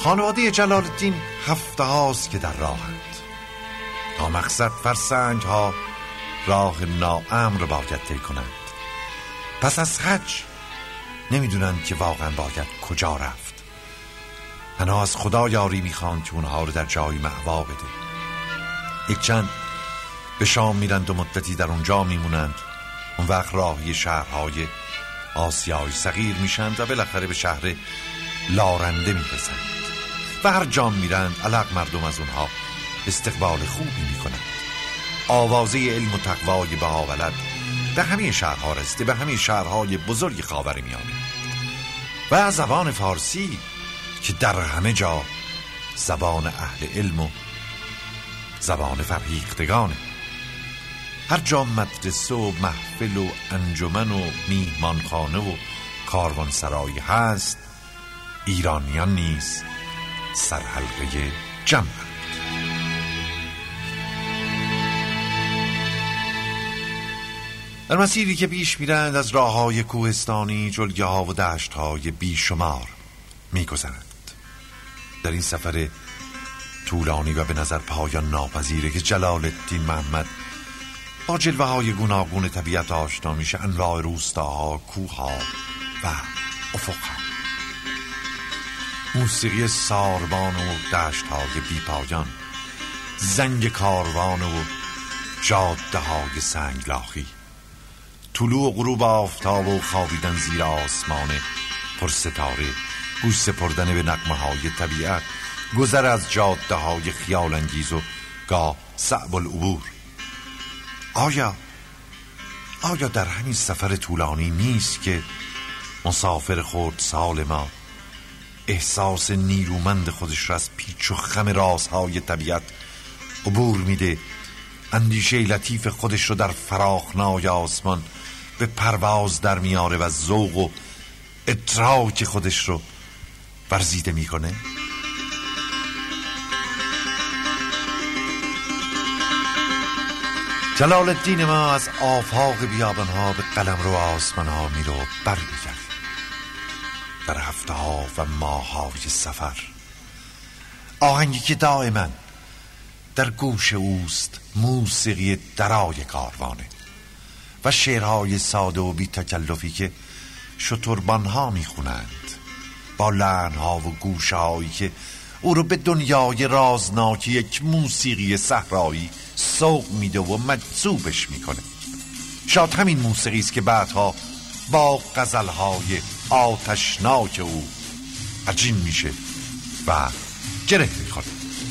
خانواده جلال الدین هفته هاست که در راهند. تا مقصد فرسنگ ها راه ناامن باید طی کنند. پس از حج نمیدونند که واقعا باید کجا رفت. تنها از خدا یاری میخوان که اونها رو در جایی مأوا بده. یک چند به شام میرند و مدتی در اونجا میمونند. اون وقت راهی شهرهای آسیای صغیر میشند و بالاخره به شهر لارنده میرسند و هر جا میرند علق مردم از اونها استقبال خوبی میکنند. آوازه علم و تقوای بهاولد به همه شهرها رسیده، به همه شهرهای بزرگ خاورمیانه و زبان فارسی که در همه جا زبان اهل علم و زبان فرهیختگانه. هر جا مدرسه و محفل و انجمن و میهمانخانه و کاروانسرایی هست، ایرانیان نیز سرحلقه جمع. در مسیری که پیش میرند از راههای کوهستانی، جلگه ها و دشت های بیشمار میگذرند. در این سفر طولانی و به نظر پایان ناپذیره که جلال الدین محمد با جلوه های گوناگون طبیعت آشنا میشه. انواع روستاها، کوهها و افقها، موسیقی ساربان و دشت های بی پایان، زنگ کاروان و جاده های سنگلاخی، طلوع و غروب آفتاب و خوابیدن زیر آسمان پر ستاره، گوش سپردن به نغمه های طبیعت، گذر از جاده های خیال انگیز و گاه صعب العبور. آیا در همین سفر طولانی نیست که مسافر خردسال ما احساس نیرومند خودش را از پیچ و خم رازهای طبیعت عبور میده، اندیشه لطیف خودش رو در فراخنای آسمان به پرواز در میاره و ذوق و ادراک خودش رو ورزیده میکنه؟ جلال الدین ما از آفاق بیابانها به قلمرو آسمانها میره و برمیگرده. در هفته ها و ماه های سفر آهنگی که دائما در گوش اوست موسیقی درای کاروانه و شعرهای ساده و بی تکلفی که شتربانها میخونند با لحنها و گوشه هایی که او رو به دنیای رازناک یک موسیقی صحرایی سوق میده و مجذوبش میکنه. شاید همین موسیقی است که بعدها با غزلهای آتشناک او عجین میشه و گره میخوره.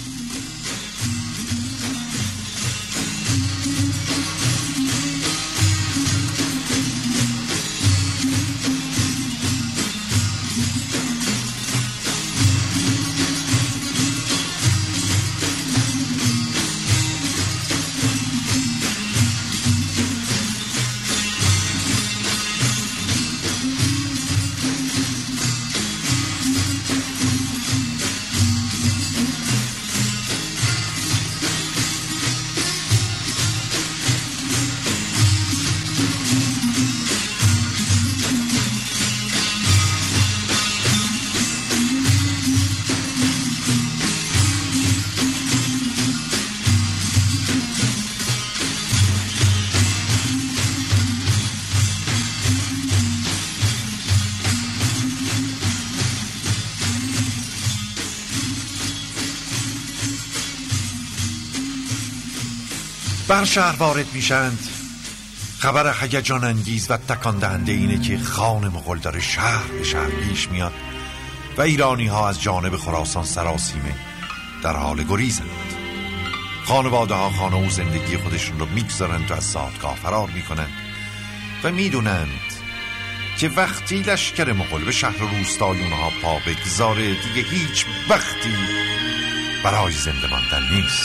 بر شهر وارد میشند. خبر هیجان انگیز و تکان دهنده اینه که خان مغول داره شهر به شهر پیش میاد و ایرانی ها از جانب خراسان سراسیمه در حال گریزند. خانواده ها خانه و زندگی خودشون رو میگذارند و از زادگاه فرار میکنند و میدونند که وقتی لشکر مغول به شهر و روستای اونها پا بگذاره دیگه هیچ وقتی برای زنده ماندن نیست.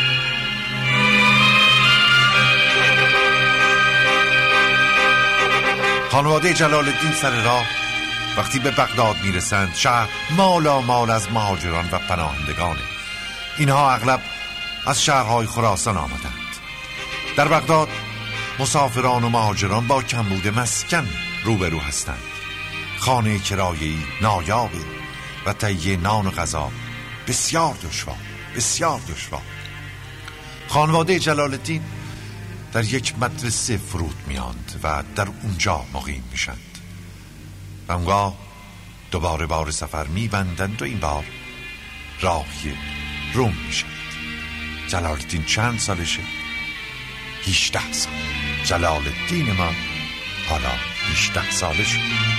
خانواده جلال الدین سر راه وقتی به بغداد میرسند، شهر مالا مال از مهاجران و پناهندگانه. اینها اغلب از شهرهای خراسان آمدند. در بغداد مسافران و مهاجران با کمبود مسکن روبرو هستند. خانه کرایه‌ای نایابه و تهیه نان و غذا بسیار دشوار. خانواده جلال الدین در یک مدرسه فرود میاند و در اونجا مقیم میشند و اونگاه دوباره بار سفر میبندند و این بار راهی روم میشند. جلال الدین چند سالشه؟ 18 سال. جلال الدین ما حالا 18 سالشه.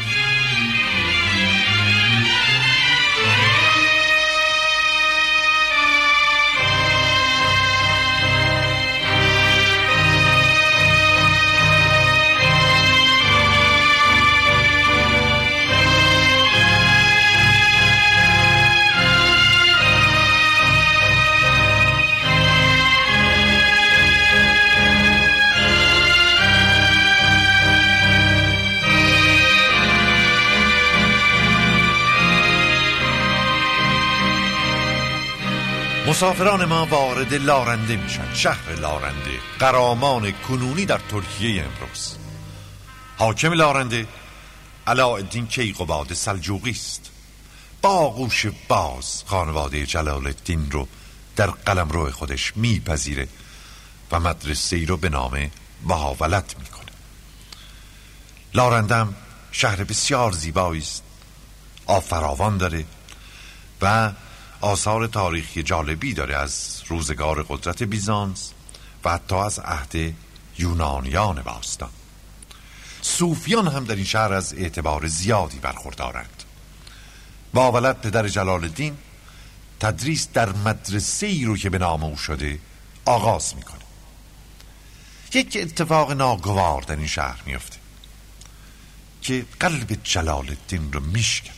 مسافران ما وارد لارنده میشن، شهر لارنده، قرامان کنونی در ترکیه امروز. حاکم لارنده علاءالدین کیقوباد سلجوقی است. با آغوش باز خانواده جلال الدین رو در قلمرو خودش میپذیره و مدرسه‌ای رو به نام بهاولت میکنه. لارنده هم شهر بسیار زیبایی است، آب فراوان داره و آثار تاریخی جالبی داره از روزگار قدرت بیزانس و حتی از عهد یونانیان باستان. صوفیان هم در این شهر از اعتبار زیادی برخوردارند. بهاولت پدر جلال الدین تدریس در مدرسه‌ای رو که به نام او شده آغاز میکنه. یک اتفاق ناگوار در این شهر میفته که قلب جلال الدین رو میشکنه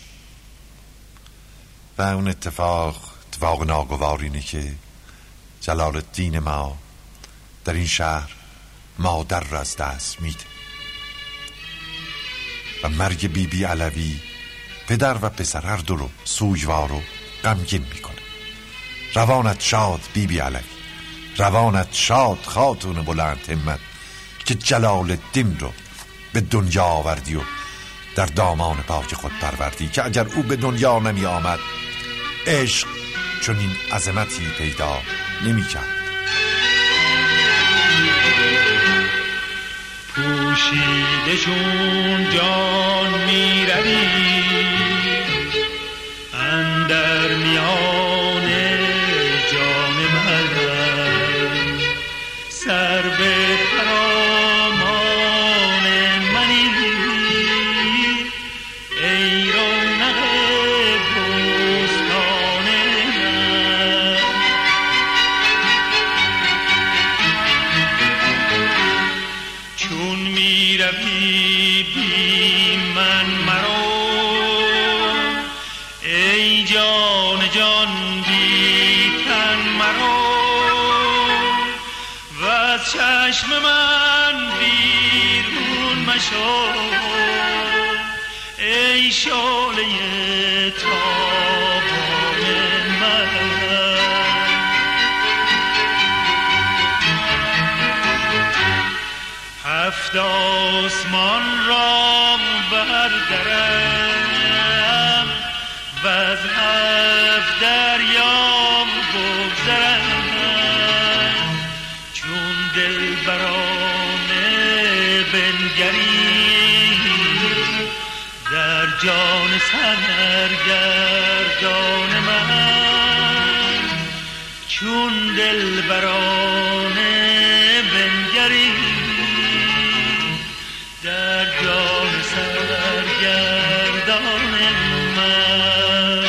و اون اتفاق ناگوار اینه که جلال الدین ما در این شهر مادر را از دست میده و مرگ بیبی علوی پدر و پسر هر دو رو سوگوار و غمگین میکنه. روانت شاد بیبی علوی، روانت شاد خاتون بلند همت که جلال الدین رو به دنیا آوردی و در دامان پاک خود پروردی که اگر او به دنیا نمی آمد عشق چون این عظمتی پیدا نمی کرد. پوشیده چون جان می روی اندر میان جان من سر به خرامان منی ای رونق بستان من. چون می روی بی من مرا ای جان جان بی تن مرا و از چشم من بیرون مشو ای شعله تابان من. هفت آسمان را بردرم و از هفت دریا بگذرم چون دلبرانه بنگری در جان سرگردان من چون دلبرانه بنگری در جان سرگردان من.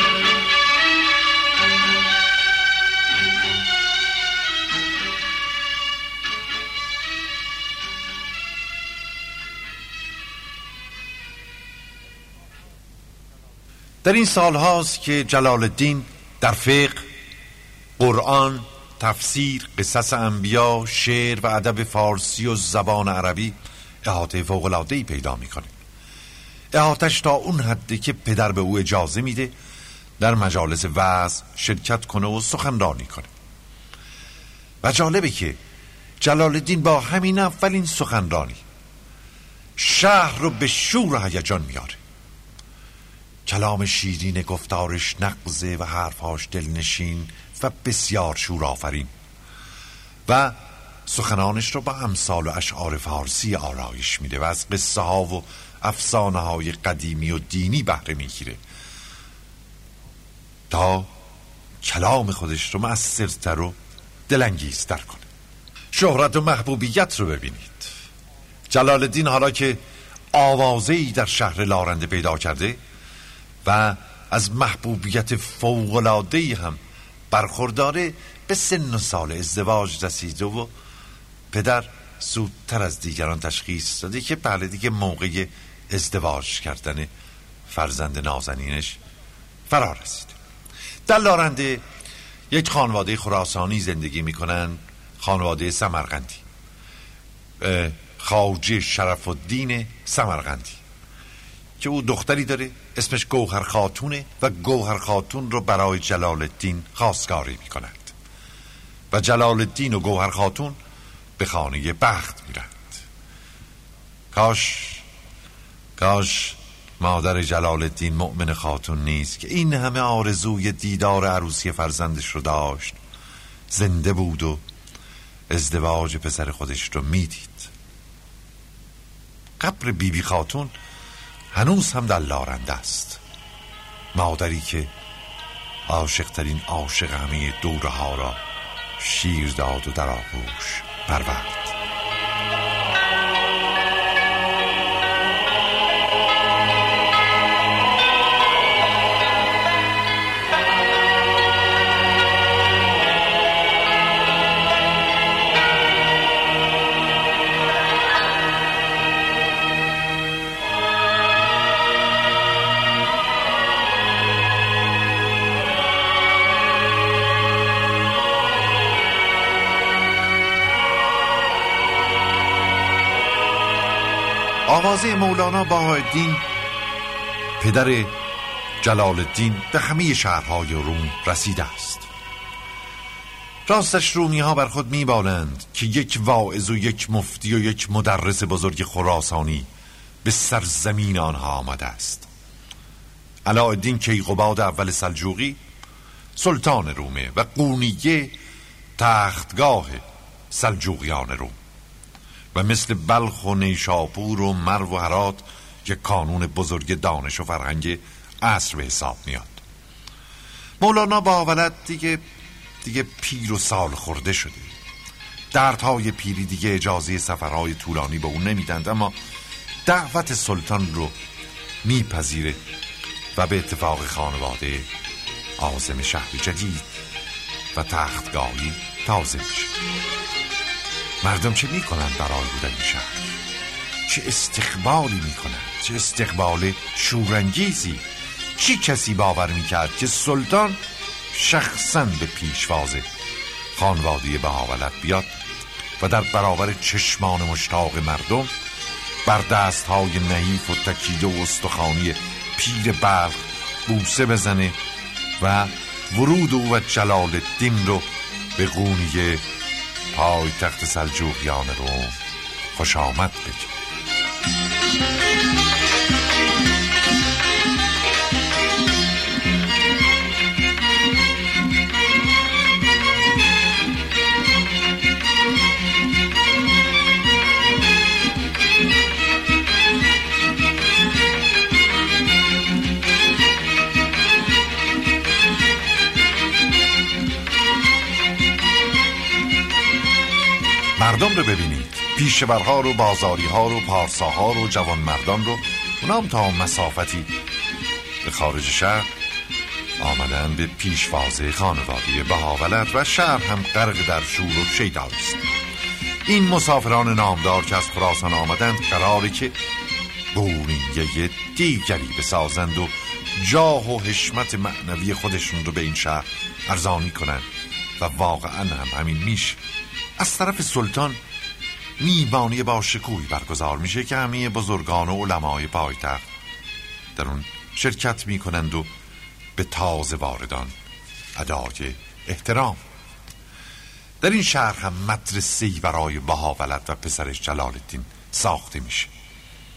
در این سال هاست که جلال الدین در فقه، قرآن، تفسیر، قصص انبیا، شعر و ادب فارسی و زبان عربی احاطه فوق‌العاده‌ای پیدا میکنه. احاطه‌اش تا اون حدی که پدر به او اجازه میده در مجالس وعظ شرکت کنه و سخنرانی کنه. و جالبه که جلال الدین با همین اولین سخنرانی شهر رو به شور و هیجان میاره. کلام شیرین گفتارش نغزه و حرفهاش دلنشین و بسیار شورآفرین و سخنانش رو با امثال و اشعار فارسی آرایش میده و از قصه ها و افسانه های قدیمی و دینی بهره میگیره تا کلام خودش رو مؤثرتر و دلانگیزتر کنه. شهرت و محبوبیت رو ببینید. جلال الدین حالا که آوازه‌ای در شهر لارنده پیدا کرده و از محبوبیت فوق‌العاده‌ای هم برخورداره، به سن و سال ازدواج رسیده و پدر زودتر از دیگران تشخیص داده که بله دیگه موقع ازدواج کردن فرزند نازنینش فرا رسیده. در لارنده یک خانواده خراسانی زندگی میکنن، خانواده سمرقندی، خواجه شرف الدین سمرقندی که او دختری داره اسمش گوهر خاتونه و گوهر خاتون رو برای جلال الدین خواستگاری میکنند و جلال الدین و گوهر خاتون به خانه بخت میرند. کاش مادر جلال الدین مؤمن خاتون نیست که این همه آرزوی دیدار عروسی فرزندش رو داشت، زنده بود و ازدواج پسر خودش رو میدید. قبر بیبی خاتون هنوز هم در لارنده است، مادری که عاشقترین عاشق همه دوره ها را شیر داد و در آغوش پرورد. آوازه مولانا بهاءالدین پدر جلال الدین به همه شهرهای روم رسیده است. راستش رومی ها بر خود میبالند که یک واعظ و یک مفتی و یک مدرس بزرگ خراسانی به سرزمین آنها آمده است. علاءالدین کیقباد اول سلجوقی سلطان رومه و قونیه تختگاه سلجوقیان روم و مثل بلخ و نیشاپور و مرو و هرات یک کانون بزرگ دانش و فرهنگ عصر به حساب میاد. مولانا با ولد دیگه پیر و سال خورده شده. دردهای پیری دیگه اجازه سفرهای طولانی به اون نمیدند، اما دعوت سلطان رو میپذیره و به اتفاق خانواده عازم شهر جدید و تختگاهی تازه میشه. مردم چه میکنن برای بودن این شهر؟ چه استقبالی میکنن؟ چه استقبال شورانگیزی! چی کسی باور میکرد که سلطان شخصاً به پیشواز خانواده بهاولد بیاد و در برابر چشمان مشتاق مردم بر دستهای نحیف و تکیده و استخوانی پیر بلخ بوسه بزنه و ورود او و جلال الدین رو به قونیه پای تخت سلجوقیان روم خوش آمد بگه. مردم رو ببینید، پیشورها رو، بازاری ها رو، پارساها رو، جوان مردان رو، اونام تا مسافتی به خارج شهر آمدن به پیشواز خانواده بهاولد و شهر هم غرق در شور و شیدایی است. این مسافران نامدار که از خراسان آمدند قراره که قونیه دیگری بسازند و جاه و حشمت معنوی خودشون رو به این شهر ارزانی کنند و واقعا هم همین میشه. از طرف سلطان میبانی با شکوهی برگزار میشه که همه بزرگان و علمای پایتخت در اون شرکت میکنند و به تازه واردان ادای احترام. در این شهر هم مدرسه‌ای برای بهاولد و پسرش جلال الدین ساخته میشه.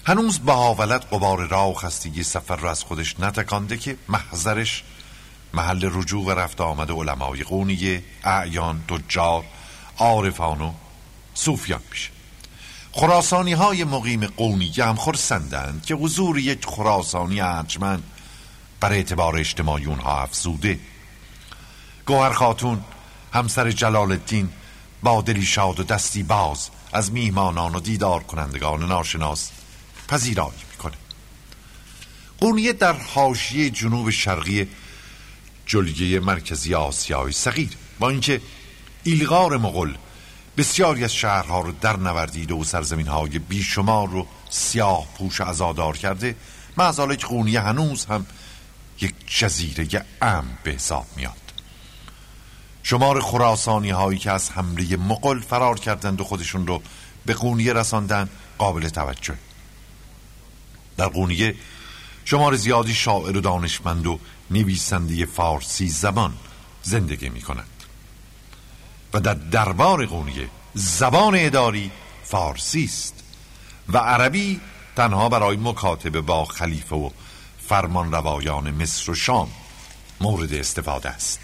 هنوز بهاولد غبار راه و خستگی سفر را از خودش نتکانده که محضرش محل رجوع و رفت آمد علمای قونیه، اعیان، تجار، عارفان و صوفیان میشه. خراسانی های مقیم قونیه هم خرسندند که حضور یک خراسانی ارجمند بر اعتبار اجتماعی اونها افزوده. گوهر خاتون همسر جلال الدین با دلی شاد و دستی باز از میهمانان و دیدار کنندگان ناشناس پذیرایی میکنه. قونیه در حاشیه جنوب شرقی جلگه مرکزی آسیای صغیر، با اینکه ایلغار مغول بسیاری از شهرها رو در نوردیده و سرزمین‌های بیشمار رو سیاه پوش عزادار کرده، معزالک قونیه هنوز هم یک جزیره امن به حساب میاد. شمار خراسانی هایی که از حمله مغول فرار کردند و خودشون رو به قونیه رساندن قابل توجه. در قونیه شمار زیادی شاعر و دانشمند و نویسنده فارسی زبان زندگی می کنند و در دربار قونیه زبان اداری فارسی است و عربی تنها برای مکاتبه با خلیفه و فرمان روایان مصر و شام مورد استفاده است.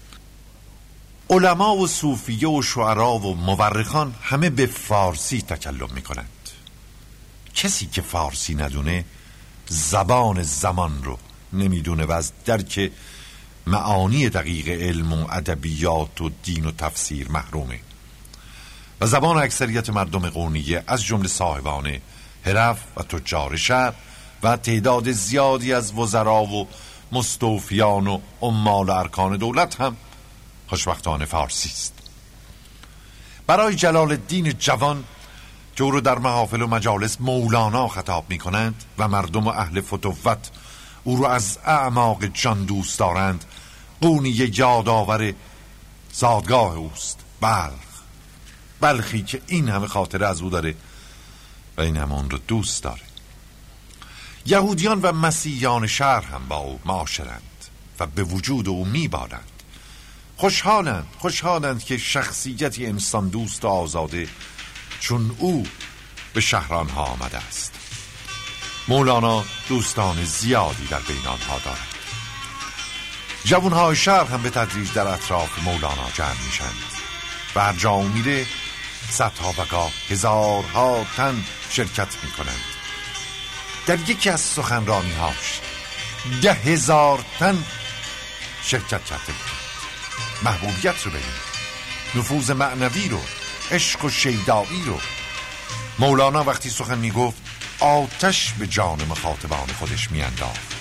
علما و صوفیه و شعرا و مورخان همه به فارسی تکلم می کنند. کسی که فارسی ندونه زبان زمان رو نمیدونه و از درک معانی دقیق علم و ادبیات و دین و تفسیر محرومه. و زبان اکثریت مردم قونیه از جمله صاحبان حرف و تجار شهر و تعداد زیادی از وزرا و مستوفیان و عمال ارکان دولت هم خوشبختانه فارسی است. برای جلال الدین جوان که او رو در محافل و مجالس مولانا خطاب می کنند و مردم و اهل فتوت او رو از اعماق جان دوست دارند، قونیه یادآور زادگاه اوست، بلخی که این همه خاطره از او داره و این همه اون رو دوست داره. یهودیان و مسیحیان شهر هم با او معاشرند و به وجود او میبارند. خوشحالند که شخصیتی انسان دوست و آزاده چون او به شهرانها آمده است. مولانا دوستان زیادی در بین آنها دارد. جوانهای شهر هم به تدریج در اطراف مولانا جمع میشند و هر جا میره صدها و گاه هزارها تن شرکت میکنند. در یکی از سخنرانی هاش 10,000 تن شرکت کرده بود. محبوبیت رو ببین، نفوذ معنوی رو، عشق و شیدایی رو. مولانا وقتی سخن میگفت آتش به جان مخاطبان خودش میانداخت.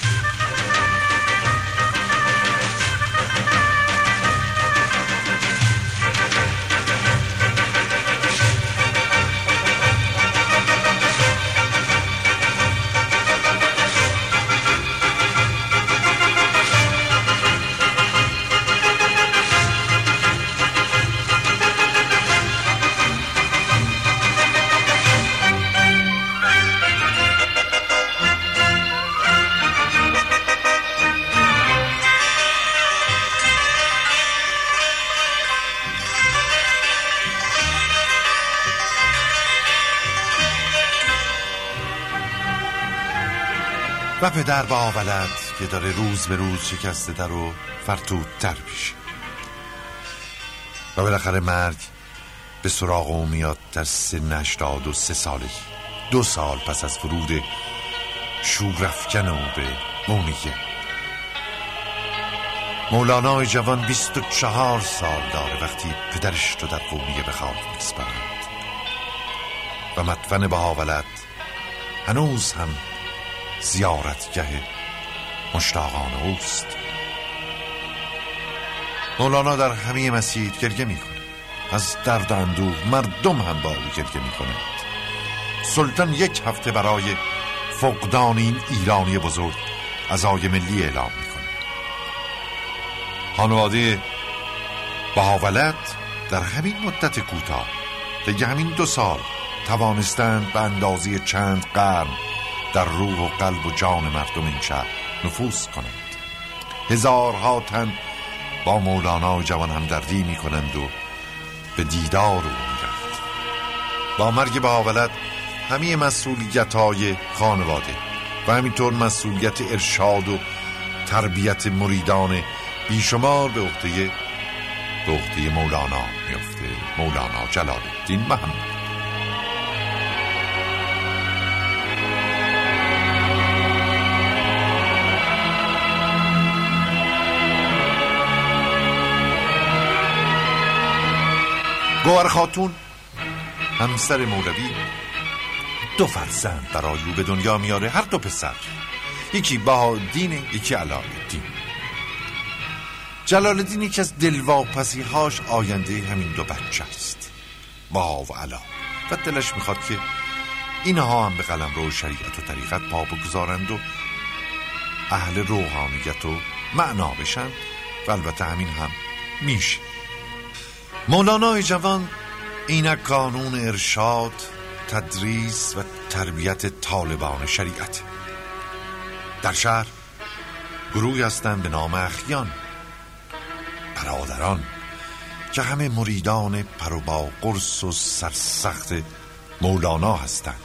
و پدر بهاولد که داره روز به روز شکسته در و فرتودتر میشه و بالاخره مرگ به سراغ او میاد در سن 83 سالگی، 2 سال پس از ورود شورافکن او به قونیه. مولانا جوان 24 سال داره وقتی پدرش رو در قونیه به خاک میسپارند و مدفن بهاولد هنوز هم زیارتگاه مشتاقان اوست. مولانا در همه مسیر گریه میکنه، از درد و اندوه مردم هم با او گریه میکنند. سلطان 1 هفته برای فقدان این ایرانی بزرگ عزای ملی اعلام میکنه. خانواده بهاولد در همین مدت کوتاه، دیگه همین 2 سال، توانستند به اندازه چند قرن در روح و قلب و جان مردم این شهر نفوذ کنند. هزارها تن با مولانا جوان همدردی می کنند و به دیدار او می رفت. با مرگ بهاولد همه مسئولیت‌های خانواده و همینطور مسئولیت ارشاد و تربیت مریدان بیشمار به عهده مولانا میفته، مولانا جلال الدین محمد. گوهر خاتون همسر مولوی 2 فرزند برای او به دنیا میاره، هر 2 پسر، یکی بهاءالدین، یکی علاءالدین. جلال الدین یکی از دلواپسی‌هاش آینده همین 2 بچه است، بها و علا، و دلش میخواد که اینها هم به قلمرو شریعت و طریقت پا بگذارند و اهل روحانیت و معنا بشن و البته همین هم میشه. مولانای جوان اینک قانون ارشاد، تدریس و تربیت طالبان شریعت. در شهر گروهی هستند به نام اخیان، برادران که همه مریدان پر و با قرص و سرسخت مولانا هستند.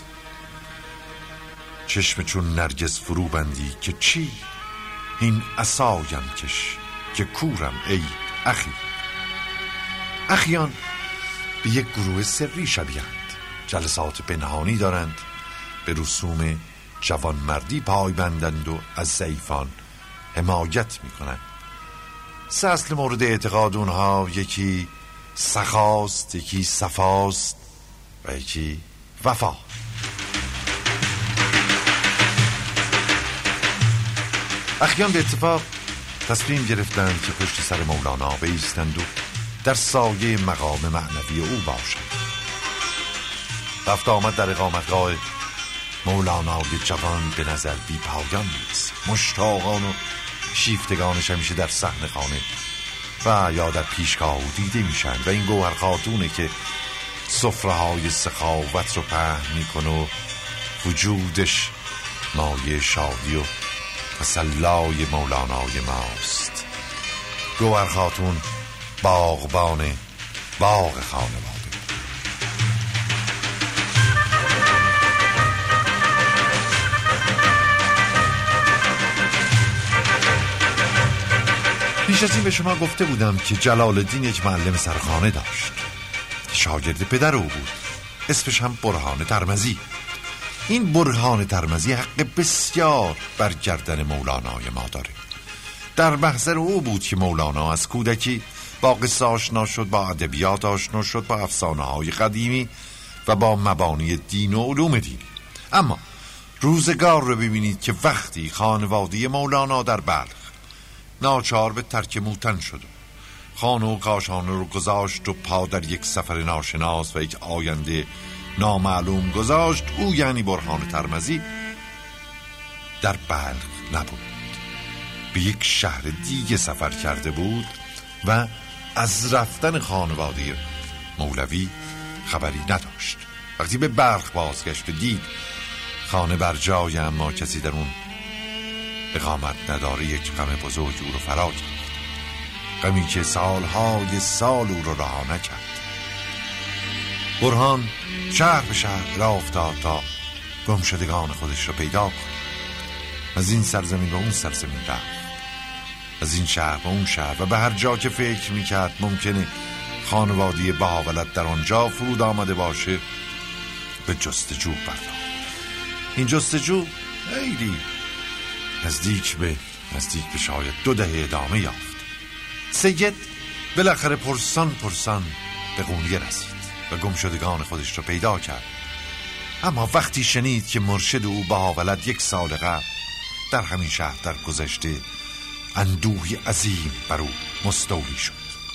چشم چون نرگس فرو بندی که چی؟ این عصایم کش که کورم ای اخی. اخیان به یک گروه سری شبیهند، جلسات پنهانی دارند، به رسوم جوانمردی پای بندند و از ضعیفان حمایت میکنند. 3 اصل مورد اعتقاد اونها، یکی سخاست، یکی صفاست و یکی وفا. اخیان به اتفاق تصمیم گرفتند که پشت سر مولانا بایستند و در سایه مقام معنوی او باشند. رفت آمد در اقامتگاه مولانای جوان به نظر بی پایان می‌رسید. مشتاقان و شیفتگانش همیشه در صحن خانه و یا در پیشگاه او دیده میشن و این گوهر خاتونه که سفره‌های سخاوت رو پهن میکنه و وجودش مایه شادی و تسلای مولانای ماست. گوهر خاتون باغبان باغ خانواده. پیش از این به شما گفته بودم که جلال الدین یک معلم سرخانه داشت، شاگرد پدر او بود، اسمش هم برهان ترمذی. این برهان ترمذی حق بسیار بر گردن مولانای ما داره. در محضر او بود که مولانا از کودکی با قصه آشنا شد، با ادبیات آشنا شد، با افسانه‌های قدیمی و با مبانی دین و علوم دینی. اما روزگار رو ببینید که وقتی خانواده مولانا در بلخ ناچار به ترک موتن شد، خانه و کاشانه رو گذاشت و پا در یک سفر ناشناس و یک آینده نامعلوم گذاشت، او یعنی برهان ترمذی در بلخ نبود، به یک شهر دیگه سفر کرده بود و از رفتن خانواده مولوی خبری نداشت. وقتی به بلخ بازگشت دید خانه بر جای اما کسی در اون اقامت نداره، یک غم بزرگ او رو فرا گرفت، غمی که سالهای سال او رو رها نکرد. برهان شهر به شهر راه افتاد تا گمشدگان خودش رو پیدا کند. از این سرزمین به اون سرزمین رفت، از این شهر به اون شهر و به هر جا که فکر میکرد ممکنه خانواده بهاولد در آنجا فرود آمده باشه به جستجو پرداخت. این جستجو خیلی نزدیک به شاید 2 دهه ادامه یافت. سید بالاخره پرسان به قونیه رسید و گمشدگان خودش رو پیدا کرد. اما وقتی شنید که مرشد او بهاولد 1 سال قبل در همین شهر در گذشته اندوهی عظیم بر او مستولی شد.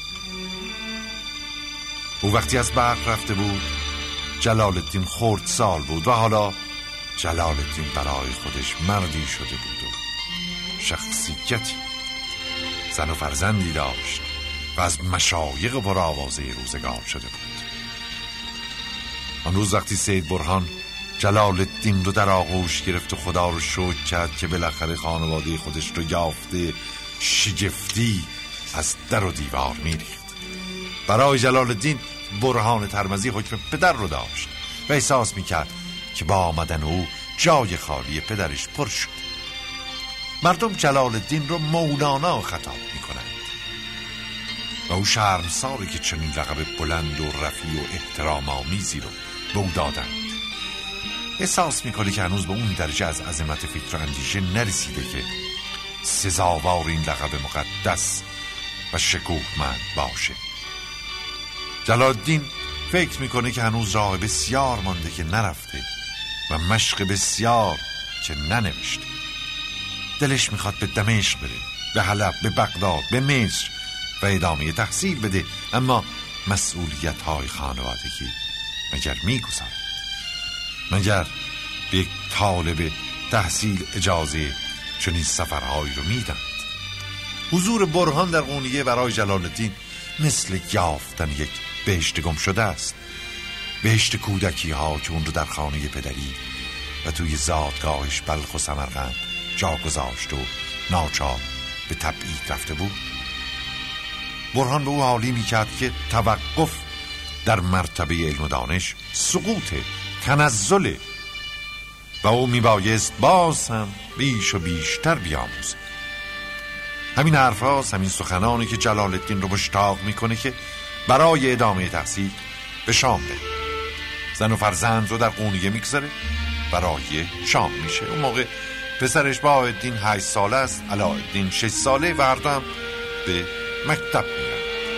او وقتی از بلخ رفته بود جلال الدین خردسال بود و حالا جلال الدین برای خودش مردی شده بود و شخصیتی، زن و فرزندی داشت و از مشایخ پرآوازه روزگار شده بود. آن روز وقتی سید برهان جلال الدین رو در آغوش گرفت و خدا رو شکر کرد که بالاخره خانواده خودش رو یافته، شگفتی از در و دیوار میریخت. برای جلال الدین برهان ترمذی حکم پدر رو داشت و احساس میکرد که با آمدن او جای خالی پدرش پر شد. مردم جلال الدین رو مولانا خطاب میکنند و او شرمساری که چنین لقب بلند و رفیع و احترام آمیزی رو به او دادند. احساس میکنه که هنوز به اون درجه از عظمت فکر و اندیشه نرسیده که سزاوار این لقب مقدس و شکوهمند باشه. جلال الدین فکر میکنه که هنوز راه بسیار مانده که نرفته و مشق بسیار که ننوشته. دلش میخواد به دمشق بره، به حلب، به بغداد، به مصر و ادامه تحصیل بده، اما مسئولیت های خانوادگی مگر میگذارد؟ مگر به یک طالب تحصیل اجازه چنین سفرهایی رو میدند؟ حضور برهان در قونیه برای جلال الدین مثل یافتن یک بهشت گم شده است. بهشت کودکی ها که اون رو در خانه پدری و توی زادگاهش بلخ و سمرقند جا گذاشت و ناچار به تبعید رفته بود. برهان به او حالی میکرد که توقف در مرتبه علم و دانش سقوط تنزل و او میبایست باز هم بیش و بیشتر بیاموزه. همین حرف هاست، همین سخنانی که جلال الدین رو مشتاق میکنه که برای ادامه تحصیل به شام بره. زن و فرزند رو در قونیه میگذاره، برای شام میشه. اون موقع پسرش بهاءالدین 8 ساله است، علاءالدین 6 ساله و هر دو هم به مکتب میرن.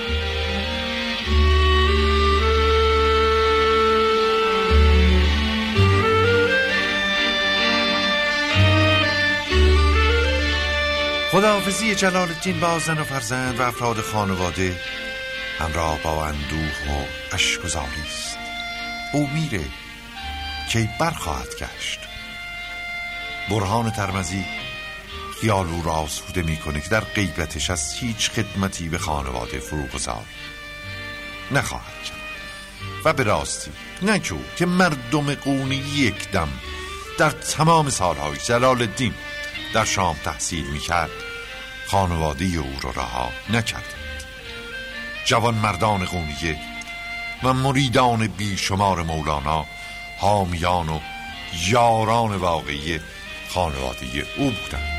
خداحافظی جلال الدین با زن و فرزند و افراد خانواده همراه با اندوه و اشک‌وزاری است. او میره که برخواهد گشت. برهان ترمذی خیال او را آسوده میکنه که در غیبتش از هیچ خدمتی به خانواده فروگذار نخواهد کرد و به راستی نکو که مردم قونی یک دم در تمام سالهای جلال الدین در شام تحصیل میکرد خانواده او را رها نکردند. جوان مردان قونیه و مریدان بیشمار مولانا حامیان و یاران واقعی خانواده او بودند.